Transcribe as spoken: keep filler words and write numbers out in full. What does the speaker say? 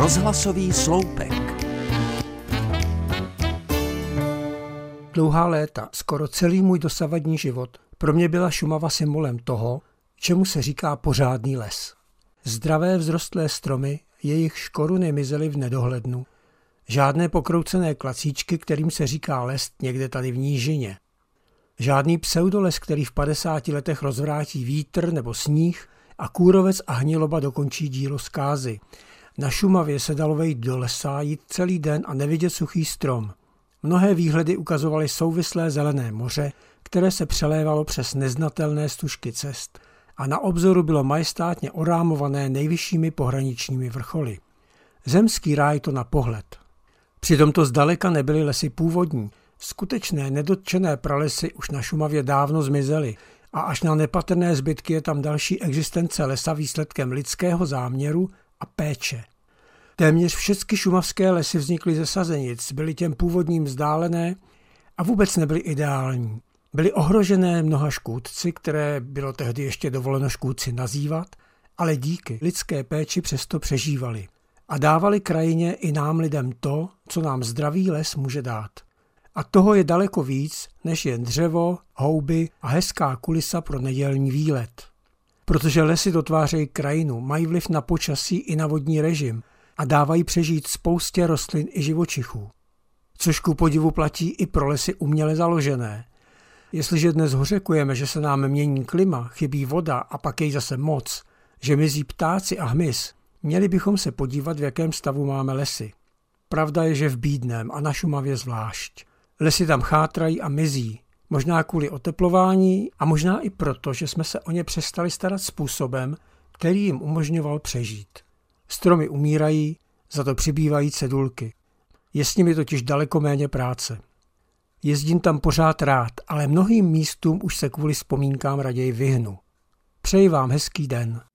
Rozhlasový sloupek. Dlouhá léta, skoro celý můj dosavadní život, pro mě byla Šumava symbolem toho, čemu se říká pořádný les. Zdravé vzrostlé stromy, jejichž koruny mizely v nedohlednu. Žádné pokroucené klacíčky, kterým se říká les někde tady v nížině. Žádný pseudoles, který v padesáti letech rozvrátí vítr nebo sníh a kůrovec a hniloba dokončí dílo zkázy. Na Šumavě se dalo vejít do lesa, jít celý den a nevidět suchý strom. Mnohé výhledy ukazovaly souvislé zelené moře, které se přelévalo přes neznatelné stužky cest a na obzoru bylo majestátně orámované nejvyššími pohraničními vrcholy. Zemský ráj to na pohled. Přitom to zdaleka nebyly lesy původní. Skutečné nedotčené pralesy už na Šumavě dávno zmizely a až na nepatrné zbytky je tam další existence lesa výsledkem lidského záměru a péče. Téměř všechny šumavské lesy vznikly ze sazenic, byly těm původním vzdálené a vůbec nebyly ideální. Byly ohrožené mnoha škůdci, které bylo tehdy ještě dovoleno škůdci nazývat, ale díky lidské péči přesto přežívali a dávali krajině i nám lidem to, co nám zdravý les může dát. A toho je daleko víc, než jen dřevo, houby a hezká kulisa pro nedělní výlet. Protože lesy dotvářejí krajinu, mají vliv na počasí i na vodní režim a dávají přežít spoustě rostlin i živočichů. Což ku podivu platí i pro lesy uměle založené. Jestliže dnes hořekujeme, že se nám mění klima, chybí voda a pak jej zase moc, že mizí ptáci a hmyz, měli bychom se podívat, v jakém stavu máme lesy. Pravda je, že v bídném a na Šumavě zvlášť. Lesy tam chátrají a mizí, možná kvůli oteplování a možná i proto, že jsme se o ně přestali starat způsobem, který jim umožňoval přežít. Stromy umírají, za to přibývají cedulky. Je s nimi totiž daleko méně práce. Jezdím tam pořád rád, ale mnohým místům už se kvůli vzpomínkám raději vyhnu. Přeji vám hezký den.